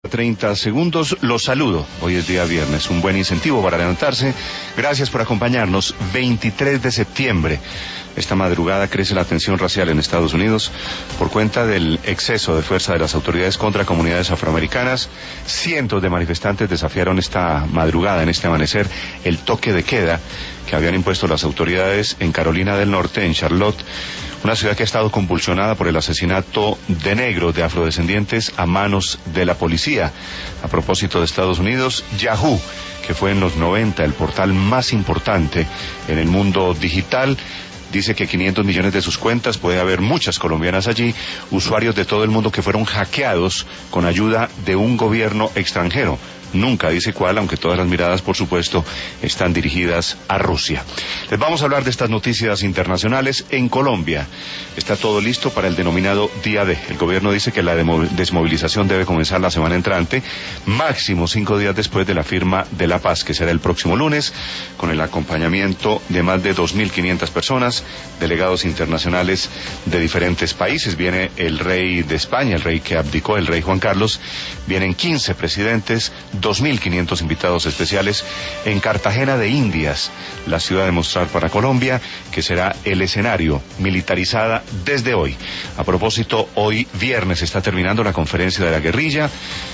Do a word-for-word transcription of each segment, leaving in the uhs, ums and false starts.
treinta segundos, los saludo. Hoy es día viernes, un buen incentivo para levantarse. Gracias por acompañarnos. veintitrés de septiembre. Esta madrugada crece la tensión racial en Estados Unidos por cuenta del exceso de fuerza de las autoridades contra comunidades afroamericanas. Cientos de manifestantes desafiaron esta madrugada, en este amanecer, el toque de queda que habían impuesto las autoridades en Carolina del Norte, en Charlotte, una ciudad que ha estado convulsionada por el asesinato de negros, de afrodescendientes, a manos de la policía. A propósito de Estados Unidos, Yahoo, que fue en los noventa el portal más importante en el mundo digital, dice que quinientos millones de sus cuentas, puede haber muchas colombianas allí, usuarios de todo el mundo que fueron hackeados con ayuda de un gobierno extranjero. Nunca dice cuál, aunque todas las miradas, por supuesto, están dirigidas a Rusia. Les vamos a hablar de estas noticias internacionales. En Colombia está todo listo para el denominado Día D. El gobierno dice que la desmovilización debe comenzar la semana entrante, máximo cinco días después de la firma de la paz, que será el próximo lunes, con el acompañamiento de más de dos mil quinientas personas, delegados internacionales de diferentes países. Viene el rey de España, el rey que abdicó, el rey Juan Carlos. Vienen quince presidentes, dos mil quinientos invitados especiales en Cartagena de Indias, la ciudad de mostrar para Colombia, que será el escenario, militarizada desde hoy. A propósito, hoy viernes está terminando la conferencia de la guerrilla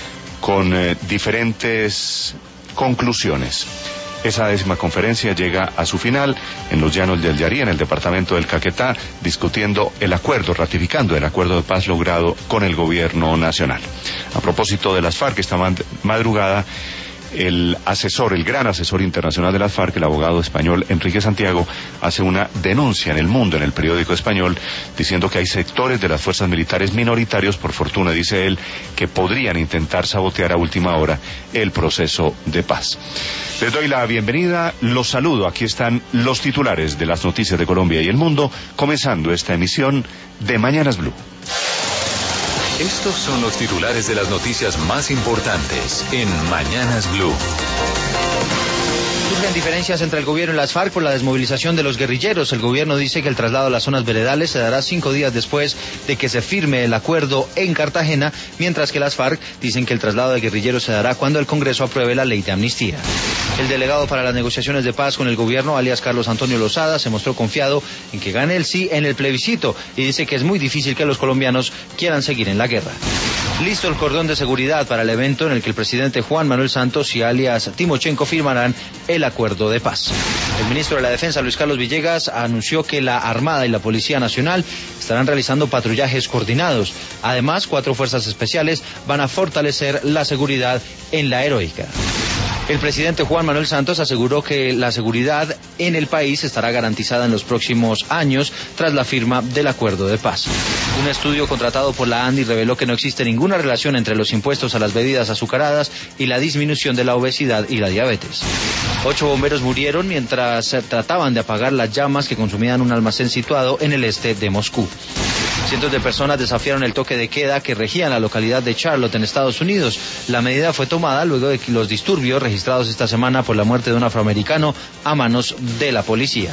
con eh, diferentes conclusiones. Esa décima conferencia llega a su final en los llanos del Yarí, en el departamento del Caquetá, discutiendo el acuerdo, ratificando el acuerdo de paz logrado con el gobierno nacional. A propósito de las FARC, esta madrugada, el asesor, el gran asesor internacional de las FARC, el abogado español Enrique Santiago, hace una denuncia en El Mundo, en el periódico español, diciendo que hay sectores de las fuerzas militares minoritarios, por fortuna, dice él, que podrían intentar sabotear a última hora el proceso de paz. Les doy la bienvenida, los saludo. Aquí están los titulares de las noticias de Colombia y el mundo, comenzando esta emisión de Mañanas Blue. Estos son los titulares de las noticias más importantes en Mañanas Blue. Surgen diferencias entre el gobierno y las FARC por la desmovilización de los guerrilleros. El gobierno dice que el traslado a las zonas veredales se dará cinco días después de que se firme el acuerdo en Cartagena, mientras que las FARC dicen que el traslado de guerrilleros se dará cuando el Congreso apruebe la ley de amnistía. El delegado para las negociaciones de paz con el gobierno, alias Carlos Antonio Lozada, se mostró confiado en que gane el sí en el plebiscito y dice que es muy difícil que los colombianos quieran seguir en la guerra. Listo el cordón de seguridad para el evento en el que el presidente Juan Manuel Santos y alias Timochenko firmarán el acuerdo de paz. El ministro de la Defensa, Luis Carlos Villegas, anunció que la Armada y la Policía Nacional estarán realizando patrullajes coordinados. Además, cuatro fuerzas especiales van a fortalecer la seguridad en la Heroica. El presidente Juan Manuel Santos aseguró que la seguridad en el país estará garantizada en los próximos años tras la firma del acuerdo de paz. Un estudio contratado por la ANDI reveló que no existe ninguna relación entre los impuestos a las bebidas azucaradas y la disminución de la obesidad y la diabetes. Ocho bomberos murieron mientras trataban de apagar las llamas que consumían un almacén situado en el este de Moscú. Cientos de personas desafiaron el toque de queda que regía en la localidad de Charlotte, en Estados Unidos. La medida fue tomada luego de los disturbios registrados esta semana por la muerte de un afroamericano a manos de la policía.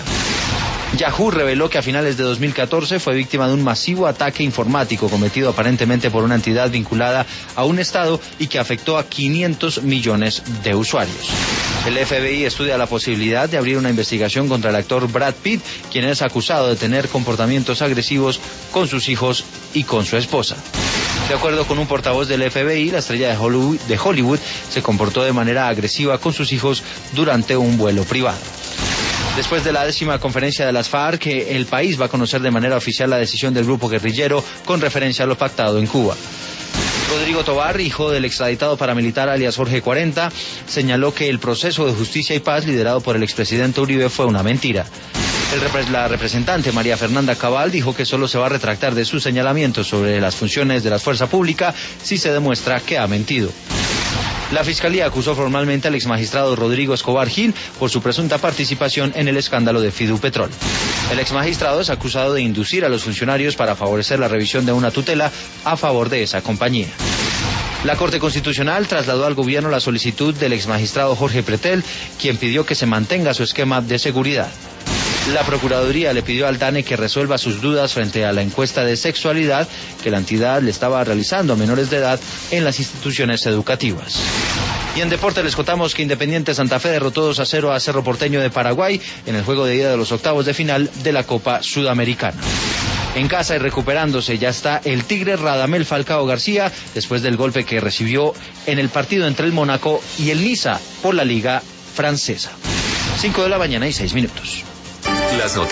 Yahoo reveló que a finales de dos mil catorce fue víctima de un masivo ataque informático cometido aparentemente por una entidad vinculada a un estado y que afectó a quinientos millones de usuarios. El F B I estudia la posibilidad de abrir una investigación contra el actor Brad Pitt, quien es acusado de tener comportamientos agresivos con sus hijos y con su esposa. De acuerdo con un portavoz del F B I, la estrella de Hollywood, de Hollywood se comportó de manera agresiva con sus hijos durante un vuelo privado. Después de la décima conferencia de las FARC, el país va a conocer de manera oficial la decisión del grupo guerrillero con referencia a lo pactado en Cuba. Rodrigo Tobar, hijo del extraditado paramilitar alias Jorge cuarenta, señaló que el proceso de justicia y paz liderado por el expresidente Uribe fue una mentira. El, la representante María Fernanda Cabal dijo que solo se va a retractar de sus señalamientos sobre las funciones de la fuerza pública si se demuestra que ha mentido. La Fiscalía acusó formalmente al exmagistrado Rodrigo Escobar Gil por su presunta participación en el escándalo de Fidupetrol. El exmagistrado es acusado de inducir a los funcionarios para favorecer la revisión de una tutela a favor de esa compañía. La Corte Constitucional trasladó al gobierno la solicitud del exmagistrado Jorge Pretel, quien pidió que se mantenga su esquema de seguridad. La Procuraduría le pidió al DANE que resuelva sus dudas frente a la encuesta de sexualidad que la entidad le estaba realizando a menores de edad en las instituciones educativas. Y en deporte les contamos que Independiente Santa Fe derrotó dos a cero a Cerro Porteño de Paraguay en el juego de ida de los octavos de final de la Copa Sudamericana. En casa y recuperándose ya está el Tigre Radamel Falcao García después del golpe que recibió en el partido entre el Mónaco y el Niza por la Liga Francesa. Cinco de la mañana y seis minutos. Las noticias.